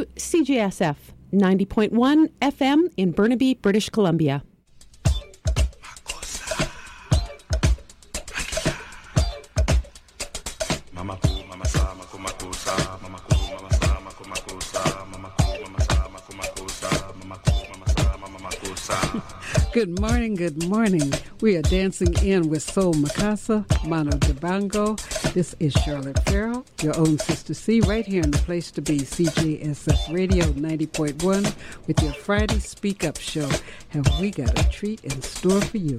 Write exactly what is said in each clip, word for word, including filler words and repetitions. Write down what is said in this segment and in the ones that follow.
to C J S F ninety point one F M in Burnaby, British Columbia. Good morning, good morning. We are dancing in with Soul Makasa, Mano Dibango. This is Charlotte Farrell, your own Sister C, right here in the place to be, C J S F Radio ninety point one, with your Friday Speak Up show. Have we got a treat in store for you?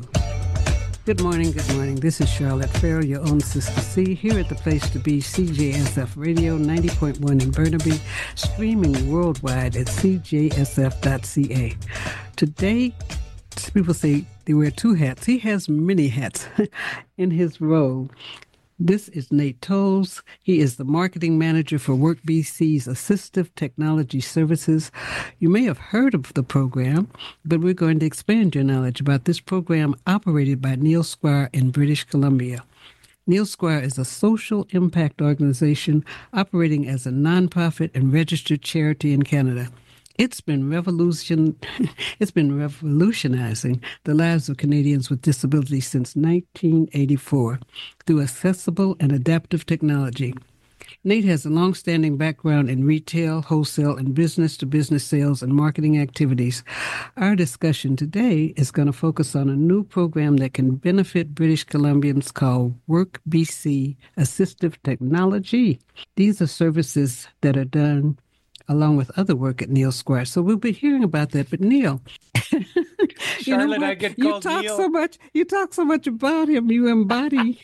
Good morning, good morning. This is Charlotte Farrell, your own Sister C, here at the place to be, C J S F Radio ninety point one in Burnaby, streaming worldwide at c j s f dot c a. Today, people say they wear two hats. He has many hats in his role. This is Nate Tolles. He is the marketing manager for WorkBC's Assistive Technology Services. You may have heard of the program, but we're going to expand your knowledge about this program operated by Neil Squire in British Columbia. Neil Squire is a social impact organization operating as a nonprofit and registered charity in Canada. It's been revolution. It's been revolutionizing the lives of Canadians with disabilities since nineteen eighty-four through accessible and adaptive technology. Nate has a long-standing background in retail, wholesale, and business-to-business sales and marketing activities. Our discussion today is going to focus on a new program that can benefit British Columbians called WorkBC Assistive Technology. These are services that are done along with other work at Neil Squire. So we'll be hearing about that. But Neil, Charlotte, you know I get you called talk Neil. so much. You talk so much about him. You embody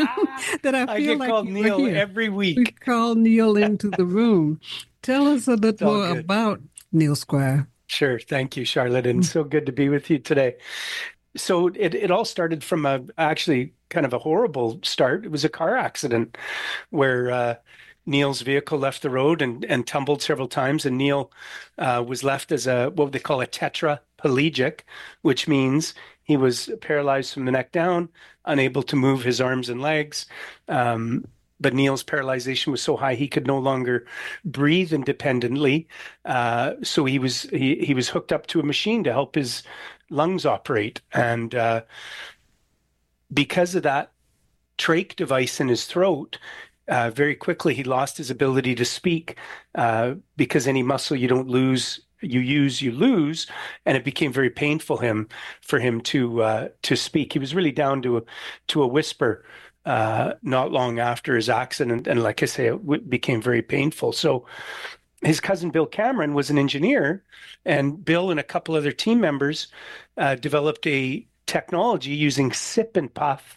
that I feel I get like called you Neil were here. every week. We call Neil into the room. Tell us a little all more good. about Neil Squire. Sure. Thank you, Charlotte. And so good to be with you today. So it, it all started from a actually kind of a horrible start. It was a car accident where uh, Neil's vehicle left the road and, and tumbled several times. And Neil uh, was left as a what they call a tetraplegic, which means he was paralyzed from the neck down, unable to move his arms and legs. Um, but Neil's paralyzation was so high he could no longer breathe independently. Uh, so he was he, he was hooked up to a machine to help his lungs operate. And uh, because of that trach device in his throat, Uh, very quickly, he lost his ability to speak uh, because any muscle you don't lose, you use, you lose, and it became very painful him for him to uh, to speak. He was really down to a to a whisper uh, not long after his accident, and like I say, it w- became very painful. So his cousin Bill Cameron was an engineer, and Bill and a couple other team members uh, developed a technology using sip and puff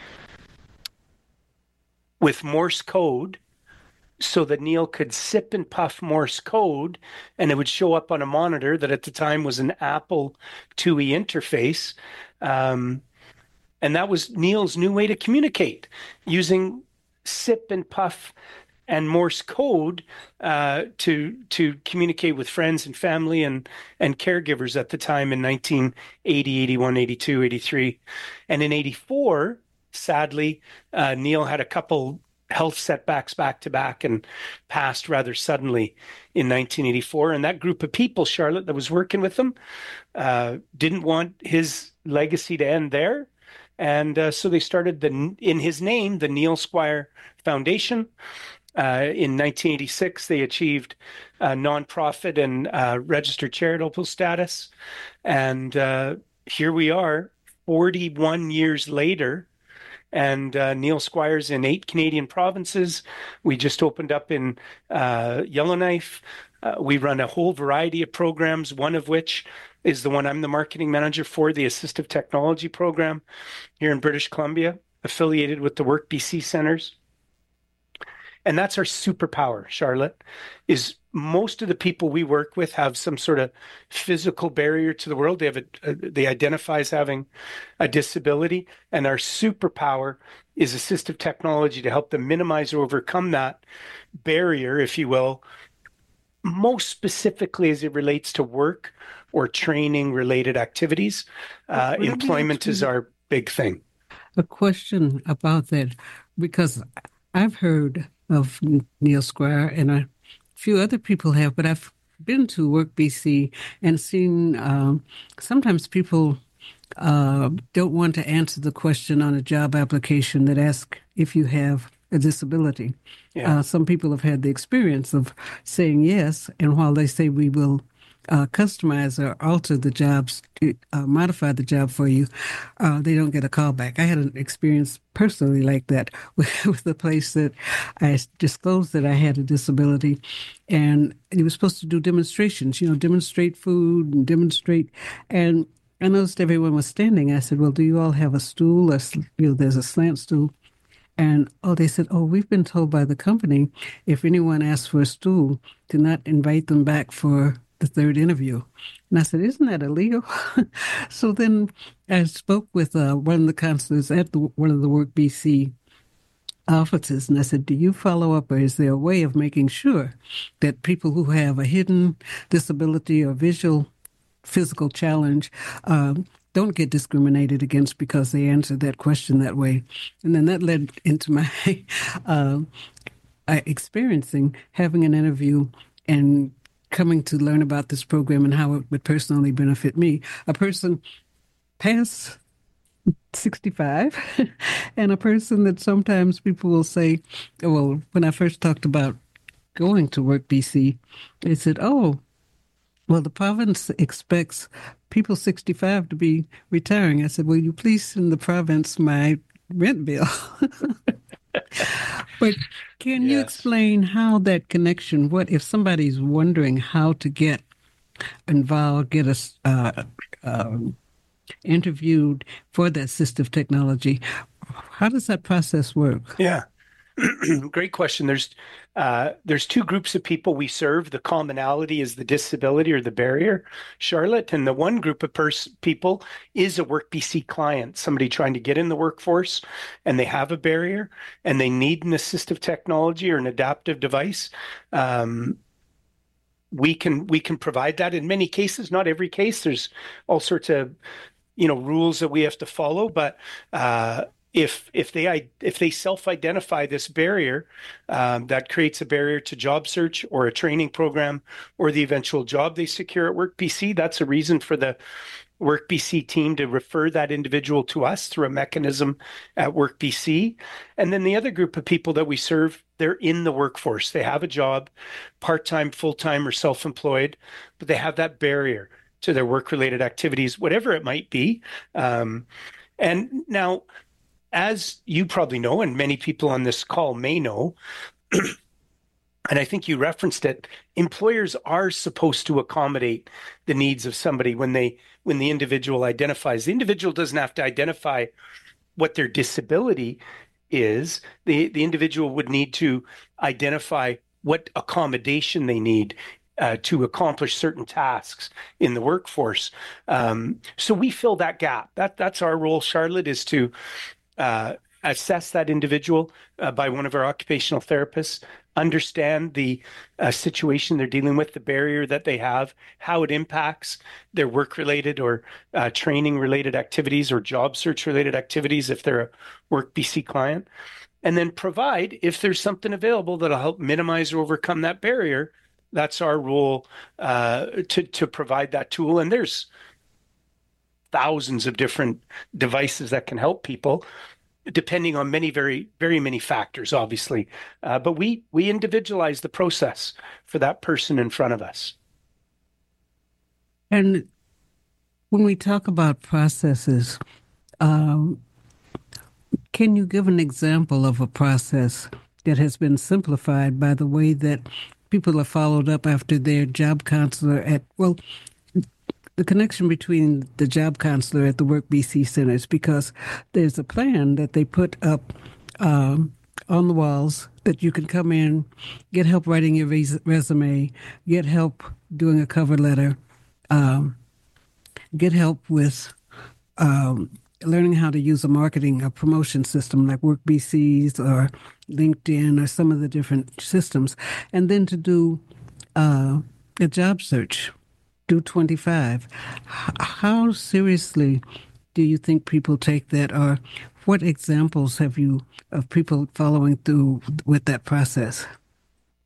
with Morse code so that Neil could sip and puff Morse code and it would show up on a monitor that at the time was an Apple two E interface. Um, and that was Neil's new way to communicate, using sip and puff and Morse code uh, to to communicate with friends and family and, and caregivers at the time in nineteen eighty, eighty-one, eighty-two, eighty-three. And in eighty-four, sadly, uh, Neil had a couple health setbacks back to back and passed rather suddenly in nineteen eighty-four. And that group of people, Charlotte, that was working with him, uh, didn't want his legacy to end there. And uh, so they started the in his name, the Neil Squire Foundation. Uh, in nineteen eighty-six, they achieved uh, nonprofit and uh, registered charitable status. And uh, here we are, forty-one years later. And uh, Neil Squire's in eight Canadian provinces. We just opened up in uh, Yellowknife. Uh, we run a whole variety of programs, one of which is the one I'm the marketing manager for, the Assistive Technology Program here in British Columbia, affiliated with the WorkBC Centers. And that's our superpower, Charlotte, is most of the people we work with have some sort of physical barrier to the world. They have a, a, they identify as having a disability, and our superpower is assistive technology to help them minimize or overcome that barrier, if you will, most specifically as it relates to work or training related activities. Uh, employment is our big thing. A question about that, because I've heard of Neil Squire, and I few other people have, but I've been to Work B C and seen um, sometimes people uh, don't want to answer the question on a job application that asks if you have a disability. Yeah. Uh, some people have had the experience of saying yes, and while they say we will uh, customize or alter the jobs, uh, modify the job for you, uh, they don't get a call back. I had an experience personally like that with, with the place that I disclosed that I had a disability, and he was supposed to do demonstrations, you know, demonstrate food and demonstrate, and I noticed everyone was standing. I said, well, do you all have a stool? Or, you know, there's a slant stool. And, oh, they said, oh, we've been told by the company if anyone asks for a stool, to not invite them back for the third interview. And I said, isn't that illegal? So then I spoke with uh, one of the counselors at the, one of the Work B C offices, and I said, do you follow up, or is there a way of making sure that people who have a hidden disability or visual physical challenge um, don't get discriminated against because they answered that question that way? And then that led into my uh, experiencing having an interview and coming to learn about this program and how it would personally benefit me. A person past sixty-five and a person that sometimes people will say, well, when I first talked about going to Work B C, they said, oh, well, the province expects people sixty-five to be retiring. I said, will you please send the province my rent bill? But can yes. you explain how that connection, what if somebody's wondering how to get involved, get us uh, uh, interviewed for that assistive technology, how does that process work? Yeah. Great question. There's uh, there's two groups of people we serve. The commonality is the disability or the barrier, Charlotte, and the one group of pers- people is a Work B C client, somebody trying to get in the workforce, and they have a barrier, and they need an assistive technology or an adaptive device. Um, we can we can provide that in many cases, not every case. There's all sorts of you know rules that we have to follow, but uh, If if they if they self-identify this barrier, um, that creates a barrier to job search or a training program or the eventual job they secure at Work B C. That's a reason for the Work B C team to refer that individual to us through a mechanism at Work B C. And then the other group of people that we serve, they're in the workforce. They have a job, part-time, full-time, or self-employed, but they have that barrier to their work-related activities, whatever it might be. Um, and now, as you probably know, and many people on this call may know, and I think you referenced it, employers are supposed to accommodate the needs of somebody when they when the individual identifies. The individual doesn't have to identify what their disability is. The, the individual would need to identify what accommodation they need uh, to accomplish certain tasks in the workforce. Um, so we fill that gap. That That's our role, Charlotte, is to Uh, assess that individual uh, by one of our occupational therapists, understand the uh, situation they're dealing with, the barrier that they have, how it impacts their work-related or uh, training-related activities or job search-related activities if they're a Work B C client, and then provide, if there's something available that'll help minimize or overcome that barrier. That's our role uh, to, to provide that tool. And there's thousands of different devices that can help people, depending on many, very, very many factors, obviously. Uh, but we we individualize the process for that person in front of us. And when we talk about processes, um, can you give an example of a process that has been simplified by the way that people are followed up after their job counselor at, well, the connection between the job counselor at the Work B C centers, because there's a plan that they put up um, on the walls that you can come in, get help writing your res- resume, get help doing a cover letter, um, get help with um, learning how to use a marketing, a promotion system like Work B C's or LinkedIn or some of the different systems, and then to do uh, a job search. Do twenty-five. How seriously do you think people take that, or what examples have you of people following through with that process?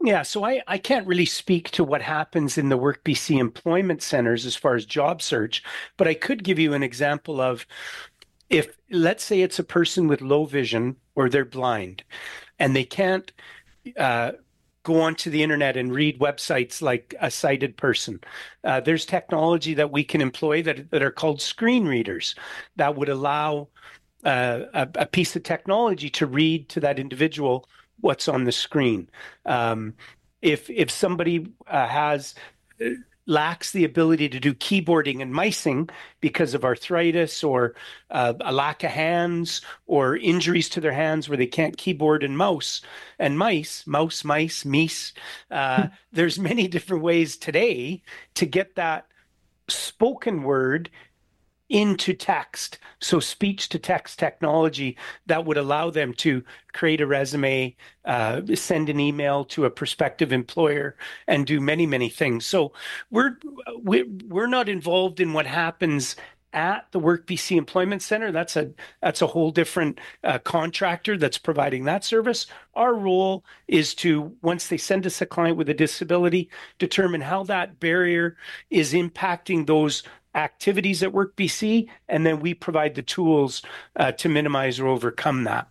Yeah, so I, I can't really speak to what happens in the WorkBC employment centers as far as job search, but I could give you an example of if, let's say it's a person with low vision or they're blind and they can't uh, go onto the internet and read websites like a sighted person. Uh, there's technology that we can employ that, that are called screen readers that would allow uh, a, a piece of technology to read to that individual what's on the screen. Um, if if somebody uh, has uh, lacks the ability to do keyboarding and micing because of arthritis or uh, a lack of hands or injuries to their hands where they can't keyboard and mouse and mice, mouse, mice, meese, uh, there's many different ways today to get that spoken word into text. So speech to text technology that would allow them to create a resume, uh, send an email to a prospective employer, and do many, many things. So we're we're, we're not involved in what happens at the WorkBC Employment Center. That's a that's a whole different uh, contractor that's providing that service. Our role is to, once they send us a client with a disability, determine how that barrier is impacting those activities at WorkBC, and then we provide the tools uh, to minimize or overcome that.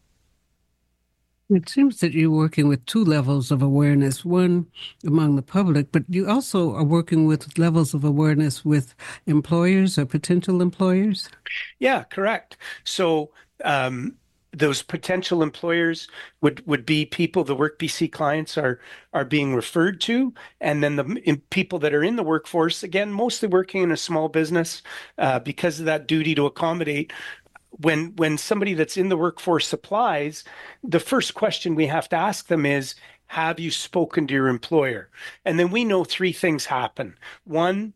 It seems that you're working with two levels of awareness, one among the public, but you also are working with levels of awareness with employers or potential employers? Yeah, correct. So um, those potential employers would, would be people the WorkBC clients are are being referred to, and then the in, people that are in the workforce, again, mostly working in a small business uh, because of that duty to accommodate. When when somebody that's in the workforce applies, the first question we have to ask them is, have you spoken to your employer? And then we know three things happen. One,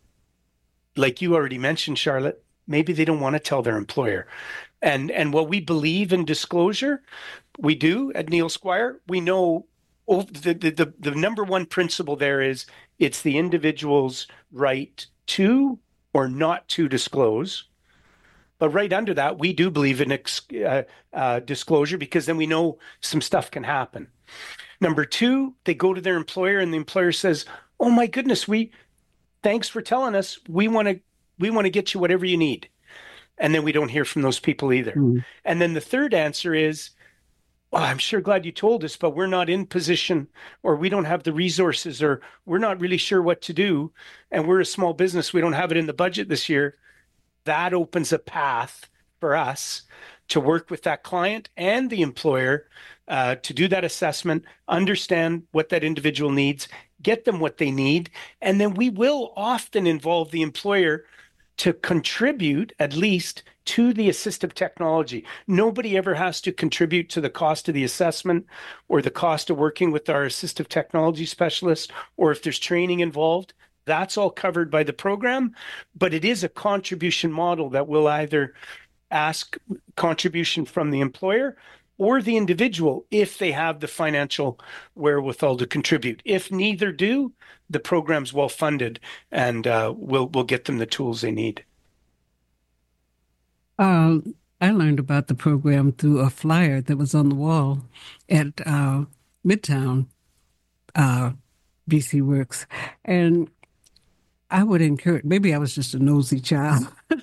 like you already mentioned, Charlotte, maybe they don't want to tell their employer. And and what we believe in disclosure, we do at Neil Squire. We know oh, the, the, the, the number one principle there is it's the individual's right to or not to disclose. But right under that, we do believe in uh, uh, disclosure, because then we know some stuff can happen. Number two, they go to their employer and the employer says, oh my goodness, we thanks for telling us. We want to we want to get you whatever you need. And then we don't hear from those people either. Mm. And then the third answer is, oh, I'm sure glad you told us, but we're not in position, or we don't have the resources, or we're not really sure what to do. And we're a small business. We don't have it in the budget this year. That opens a path for us to work with that client and the employer uh, to do that assessment, understand what that individual needs, get them what they need, and then we will often involve the employer to contribute at least to the assistive technology. Nobody ever has to contribute to the cost of the assessment or the cost of working with our assistive technology specialist, or if there's training involved. That's all covered by the program, but it is a contribution model that will either ask contribution from the employer or the individual if they have the financial wherewithal to contribute. If neither do, the program's well funded, and uh, we'll we'll get them the tools they need. Uh, I learned about the program through a flyer that was on the wall at uh, Midtown uh, B C Works, and I would encourage, maybe I was just a nosy child,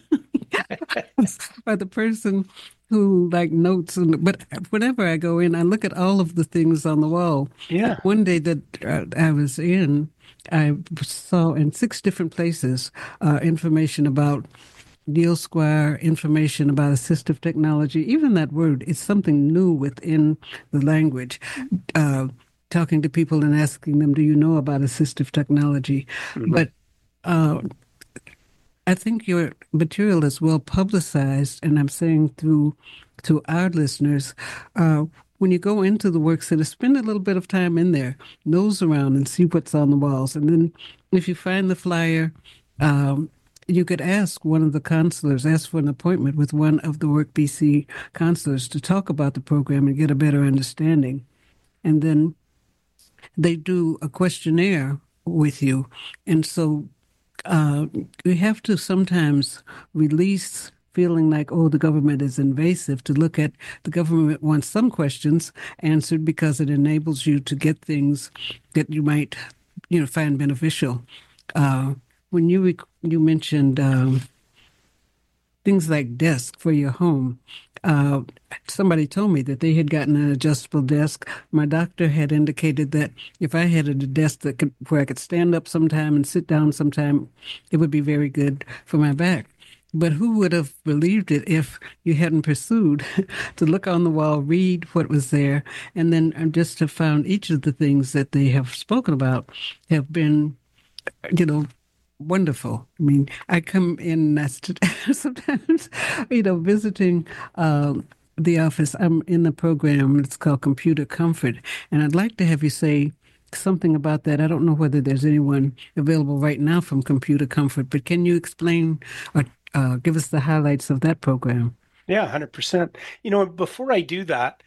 or the person who like notes, and, but whenever I go in, I look at all of the things on the wall. Yeah. One day that uh, I was in, I saw in six different places uh, information about Neil Squire, information about assistive technology. Even that word is something new within the language. Uh, talking to people and asking them, do you know about assistive technology? Mm-hmm. But Uh, I think your material is well publicized, and I'm saying through to our listeners, uh, when you go into the work center, spend a little bit of time in there, nose around and see what's on the walls. And then if you find the flyer, um, you could ask one of the counselors, ask for an appointment with one of the WorkBC counselors to talk about the program and get a better understanding. And then they do a questionnaire with you. And so Uh, we have to sometimes release feeling like, oh, the government is invasive, to look at the government wants some questions answered because it enables you to get things that you might, you know, find beneficial. Uh, when you rec- you mentioned um, things like desk for your home, uh, somebody told me that they had gotten an adjustable desk. My doctor had indicated that if I had a desk that could, where I could stand up sometime and sit down sometime, it would be very good for my back. But who would have believed it if you hadn't pursued to look on the wall, read what was there, and then just have found each of the things that they have spoken about have been, you know, wonderful. I mean, I come in sometimes, you know, visiting um, the office. I'm in the program. It's called Computer Comfort. And I'd like to have you say something about that. I don't know whether there's anyone available right now from Computer Comfort, but can you explain or uh, give us the highlights of that program? Yeah, one hundred percent. You know, before I do that,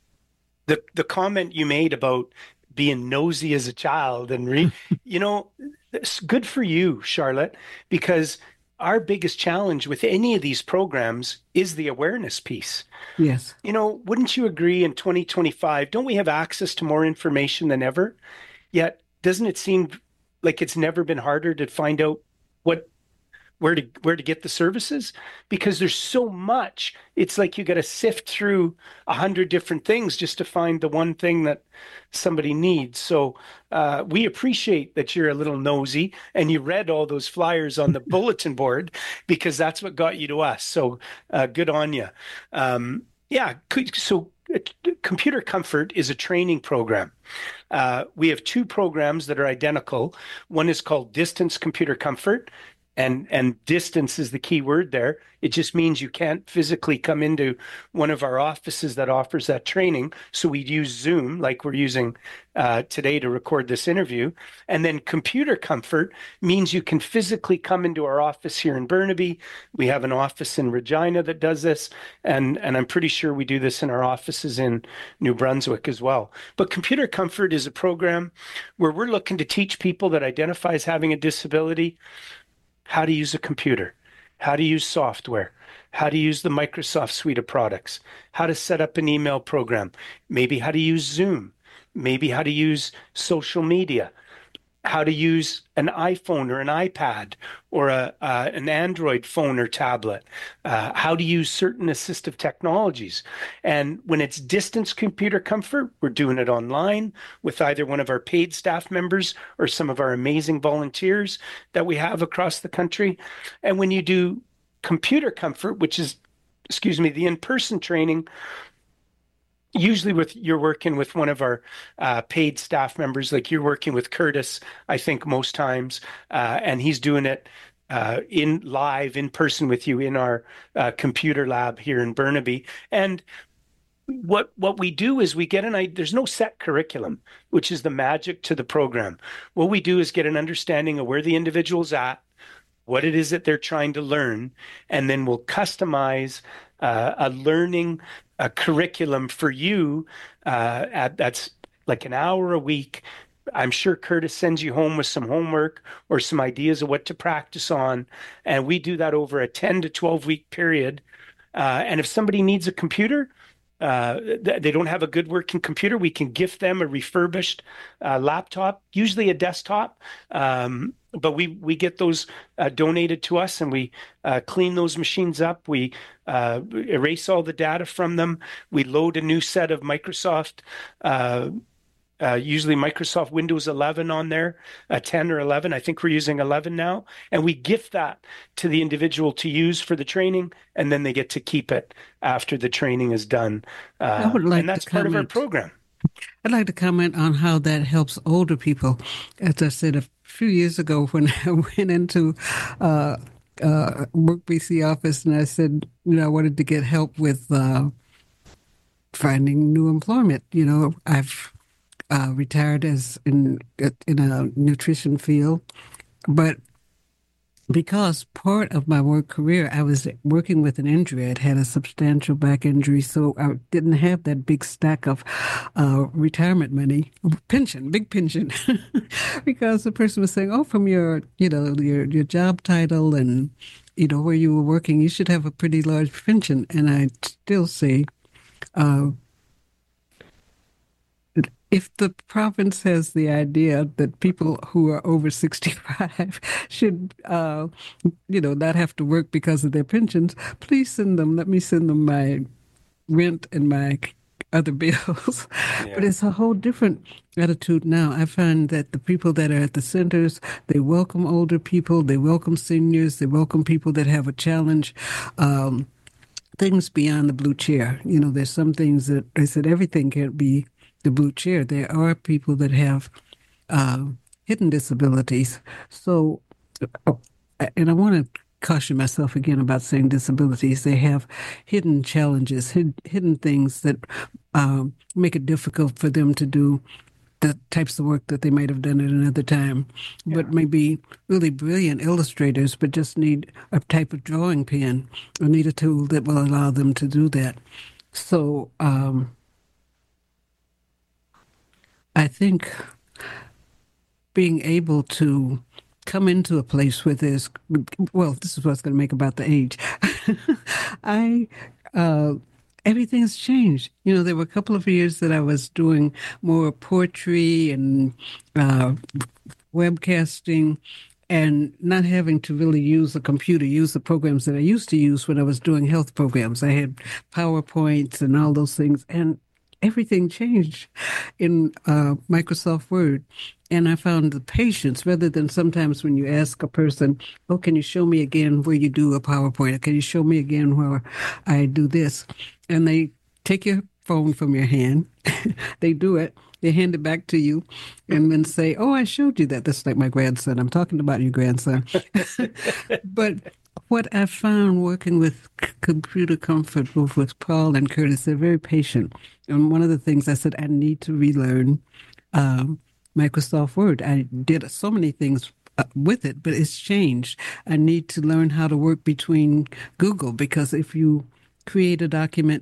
the the comment you made about being nosy as a child and re, you know, it's good for you, Charlotte, because our biggest challenge with any of these programs is the awareness piece. Yes. You know, wouldn't you agree in twenty twenty-five, don't we have access to more information than ever? Yet, doesn't it seem like it's never been harder to find out what where to where to get the services? Because there's so much. It's like you got to sift through a hundred different things just to find the one thing that somebody needs. So uh, we appreciate that you're a little nosy and you read all those flyers on the bulletin board, because that's what got you to us. So uh, good on you. Um, yeah. So uh, Computer Comfort is a training program. Uh, we have two programs that are identical. One is called Distance Computer Comfort. And and distance is the key word there. It just means you can't physically come into one of our offices that offers that training. So we use Zoom, like we're using uh, today to record this interview. And then Computer Comfort means you can physically come into our office here in Burnaby. We have an office in Regina that does this. And, and I'm pretty sure we do this in our offices in New Brunswick as well. But Computer Comfort is a program where we're looking to teach people that identify as having a disability how to use a computer, how to use software, how to use the Microsoft suite of products, how to set up an email program, maybe how to use Zoom, maybe how to use social media, how to use an iPhone or an iPad or a, uh, an Android phone or tablet, uh, how to use certain assistive technologies. And when it's distance Computer Comfort, we're doing it online with either one of our paid staff members or some of our amazing volunteers that we have across the country. And when you do Computer Comfort, which is, excuse me, the in-person training, usually with you're working with one of our uh, paid staff members, like you're working with Curtis, I think most times, uh, and he's doing it uh, in live in person with you in our uh, computer lab here in Burnaby. And what what we do is we get an there's no set curriculum, which is the magic to the program. What we do is get an understanding of where the individual's at, what it is that they're trying to learn, and then we'll customize uh, a learning a curriculum for you uh, at, that's like an hour a week. I'm sure Curtis sends you home with some homework or some ideas of what to practice on. And we do that over a ten to twelve week period. Uh, and if somebody needs a computer, uh, they don't have a good working computer, we can gift them a refurbished uh, laptop, usually a desktop. Um, but we we get those uh, donated to us, and we uh, clean those machines up. We uh, erase all the data from them. We load a new set of Microsoft, uh, uh, usually Microsoft Windows eleven on there, uh, ten or eleven. I think we're using eleven now. And we gift that to the individual to use for the training, and then they get to keep it after the training is done. Uh, I would like and that's to part of our comment. program. I'd like to comment on how that helps older people. As I said a few years ago when I went into uh, uh, Work B C office and I said, you know, I wanted to get help with uh, finding new employment. You know, I've uh, retired as in in a nutrition field, but because part of my work career, I was working with an injury. I'd had a substantial back injury, so I didn't have that big stack of uh, retirement money, pension, big pension, because the person was saying, "Oh, from your, you know, your your job title and you know where you were working, you should have a pretty large pension." And I still say, uh, if the province has the idea that people who are over sixty-five should, uh, you know, not have to work because of their pensions, please send them. Let me send them my rent and my other bills. Yeah. But it's a whole different attitude now. I find that the people that are at the centers, they welcome older people, they welcome seniors, they welcome people that have a challenge. Um, things beyond the blue chair. You know, there's some things that I said everything can't be the blue chair. There are people that have uh, hidden disabilities. So, and I want to caution myself again about saying disabilities. They have hidden challenges, hid, hidden things that um, make it difficult for them to do the types of work that they might have done at another time, yeah. But maybe really brilliant illustrators, but just need a type of drawing pen or need a tool that will allow them to do that. So um, I think being able to come into a place where there's, well, this is what I was going to make about the age. I, uh, everything's changed. You know, there were a couple of years that I was doing more poetry and uh, webcasting and not having to really use a computer, use the programs that I used to use when I was doing health programs. I had PowerPoints and all those things, and everything changed in uh, Microsoft Word. And I found the patience, rather than sometimes when you ask a person, oh, can you show me again where you do a PowerPoint? Or can you show me again where I do this? And they take your phone from your hand, they do it, they hand it back to you, and then say, oh, I showed you that. That's like my grandson. I'm talking about your grandson. But what I found working with C- Computer Comfort, both with Paul and Curtis, they're very patient. And one of the things I said, I need to relearn um, Microsoft Word. I did so many things uh, with it, but it's changed. I need to learn how to work between Google, because if you create a document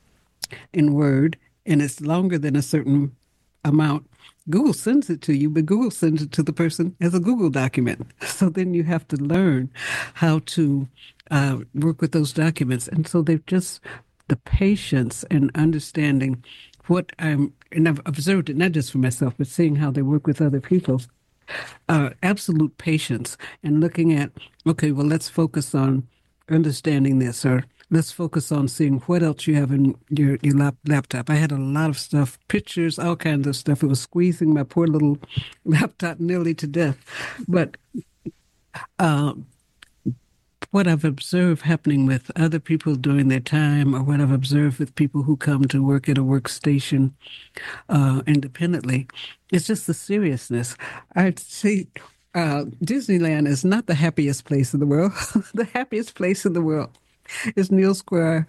in Word and it's longer than a certain amount, Google sends it to you, but Google sends it to the person as a Google document. So then you have to learn how to uh, work with those documents. And so they've just, the patience and understanding what I'm, and I've observed it not just for myself, but seeing how they work with other people, uh, absolute patience and looking at, okay, well, let's focus on understanding this, or let's focus on seeing what else you have in your, your lap, laptop. I had a lot of stuff, pictures, all kinds of stuff. It was squeezing my poor little laptop nearly to death. But uh, what I've observed happening with other people during their time, or what I've observed with people who come to work at a workstation uh, independently, is just the seriousness. I'd say uh, Disneyland is not the happiest place in the world. The happiest place in the world is Neal Square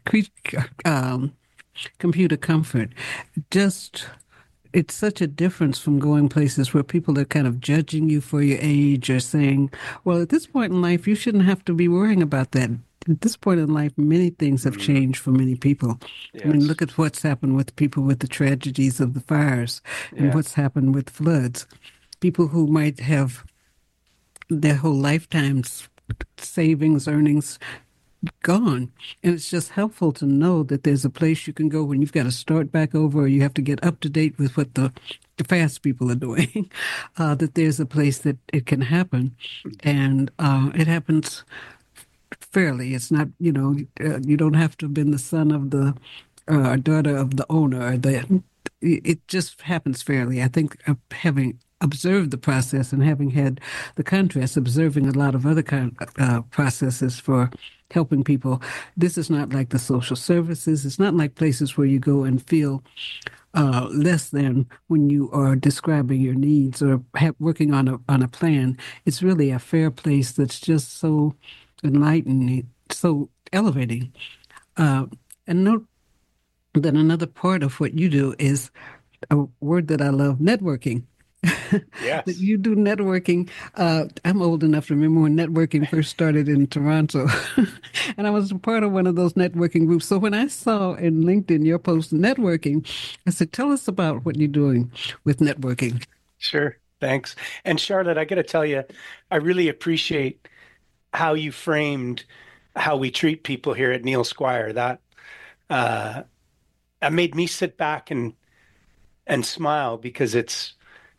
um, Computer Comfort. Just, it's such a difference from going places where people are kind of judging you for your age, or saying, well, at this point in life, you shouldn't have to be worrying about that. At this point in life, many things have changed for many people. Yes. I mean, look at what's happened with people with the tragedies of the fires, and yeah. what's happened with floods. People who might have their whole lifetime's savings, earnings gone. And it's just helpful to know that there's a place you can go when you've got to start back over, or you have to get up to date with what the, the fast people are doing, uh, that there's a place that it can happen. And uh, it happens fairly. It's not, you know, uh, you don't have to have been the son of the uh, daughter of the owner. Or the, it just happens fairly. I think uh, having observed the process and having had the contrast, observing a lot of other kind of, uh, processes for helping people, this is not like the social services. It's not like places where you go and feel uh, less than when you are describing your needs or have, working on a on a plan. It's really a fair place that's just so enlightening, so elevating. Uh, and note that another part of what you do is a word that I love, networking. that Yes. you do networking. Uh, I'm old enough to remember when networking first started in Toronto, and I was a part of one of those networking groups. So when I saw in LinkedIn your post networking, I said, "Tell us about what you're doing with networking." Sure. Thanks. And Charlotte, I got to tell you, I really appreciate how you framed how we treat people here at Neil Squire. That uh, that made me sit back and and smile because it's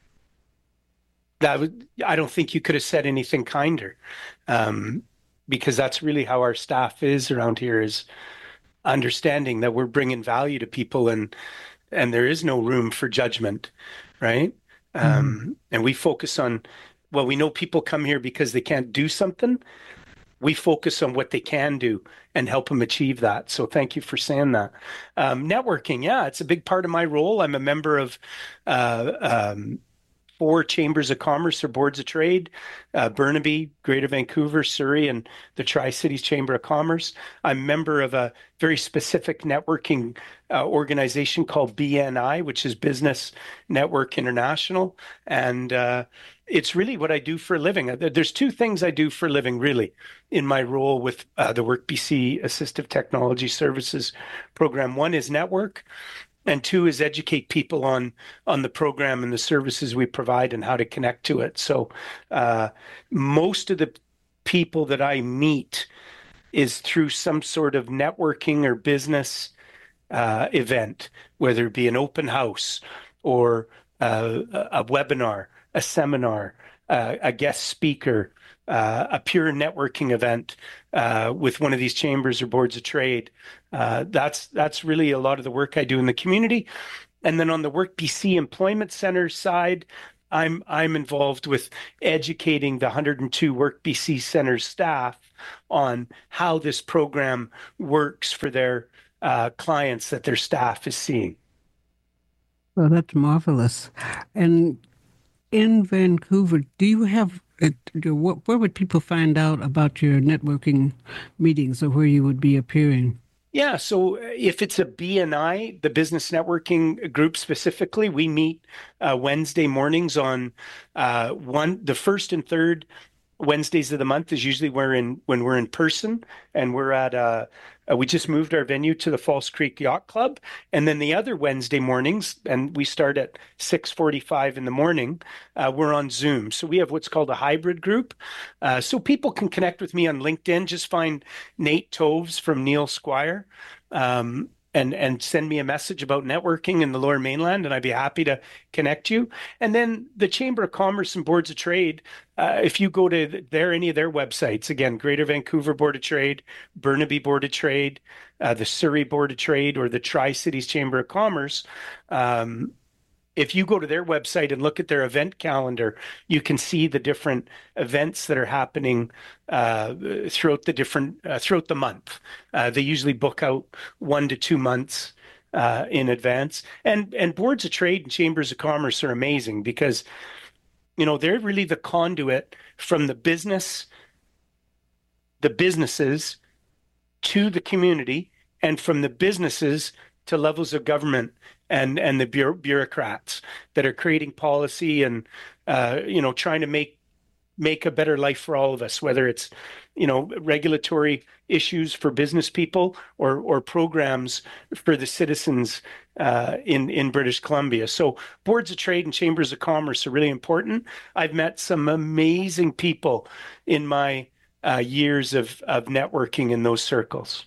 that was, I don't think you could have said anything kinder. Um, because that's really how our staff is around here is understanding that we're bringing value to people and and there is no room for judgment, right? Mhm. Um, and we focus on, well, we know people come here because they can't do something. We focus on what they can do and help them achieve that. So thank you for saying that. Um, networking, yeah, it's a big part of my role. I'm a member of uh, um, four chambers of commerce or boards of trade, uh, Burnaby, Greater Vancouver, Surrey, and the Tri-Cities Chamber of Commerce. I'm a member of a very specific networking uh, organization called B N I, which is Business Network International. And uh, it's really what I do for a living. There's two things I do for a living, really, in my role with uh, the Work B C Assistive Technology Services program. One is network, and two is educate people on on the program and the services we provide and how to connect to it. So uh, most of the people that I meet is through some sort of networking or business uh, event, whether it be an open house or uh, a webinar, a seminar, uh, a guest speaker, uh, a pure networking event uh, with one of these chambers or boards of trade. Uh, that's that's really a lot of the work I do in the community. And then on the Work B C Employment Center side, I'm I'm involved with educating the one hundred two Work B C Center staff on how this program works for their uh, clients that their staff is seeing. Well, that's marvelous. And in Vancouver, do you have it, wh- where would people find out about your networking meetings or where you would be appearing? Yeah, so if it's a B N I, the business networking group specifically, we meet uh, Wednesday mornings on uh, one, the first and third Wednesdays of the month is usually we're in when we're in person, and we're at uh, uh we just moved our venue to the False Creek Yacht Club, and then the other Wednesday mornings, and we start at six forty-five in the morning. Uh, we're on Zoom, so we have what's called a hybrid group. Uh, so people can connect with me on LinkedIn. Just find Nate Toves from Neil Squire. Um, and and send me a message about networking in the Lower Mainland, and I'd be happy to connect you. And then the Chamber of Commerce and Boards of Trade, uh, if you go to their any of their websites, again, Greater Vancouver Board of Trade, Burnaby Board of Trade, uh, the Surrey Board of Trade, or the Tri-Cities Chamber of Commerce, um, if you go to their website and look at their event calendar, you can see the different events that are happening uh, throughout the different uh, throughout the month. Uh, they usually book out one to two months uh, in advance. And and boards of trade and chambers of commerce are amazing because you know they're really the conduit from the business, the businesses to the community, and from the businesses to levels of government and and the bureaucrats that are creating policy and uh, you know trying to make make a better life for all of us, whether it's you know regulatory issues for business people or or programs for the citizens uh, in in British Columbia. So boards of trade and chambers of commerce are really important. I've met some amazing people in my uh, years of of networking in those circles.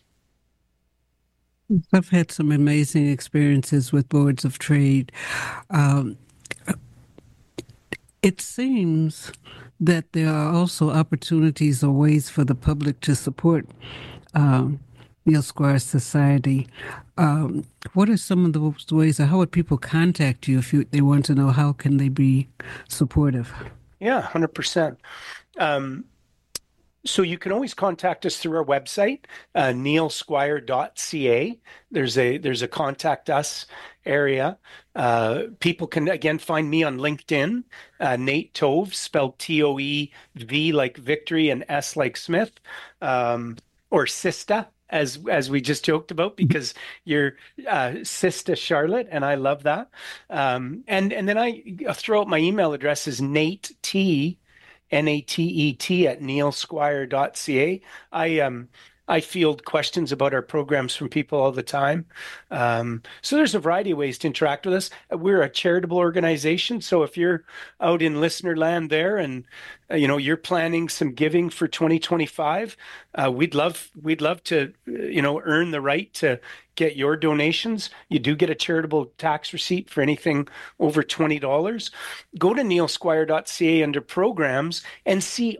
I've had some amazing experiences with boards of trade. Um, it seems that there are also opportunities or ways for the public to support um, Neil Squire Society. Um, what are some of those ways, or how would people contact you if you, they want to know how can they be supportive? Yeah, one hundred percent. Um, So you can always contact us through our website, uh, neil squire dot c a. There's a there's a contact us area. Uh, people can again find me on LinkedIn, uh, Nate Tove, spelled T O E V like victory and S like Smith, um, or Sista, as as we just joked about, because you're uh, Sister Charlotte, and I love that. Um, and and then I throw out my email address is Nate T, N A T E T at neil squire dot c a. I um I field questions about our programs from people all the time. Um, so there's a variety of ways to interact with us. We're a charitable organization, so if you're out in listener land there, and uh, you know you're planning some giving for twenty twenty-five, uh, we'd love we'd love to uh, you know earn the right to get your donations. You do get a charitable tax receipt for anything over twenty dollars. Go to neil squire dot c a under programs and see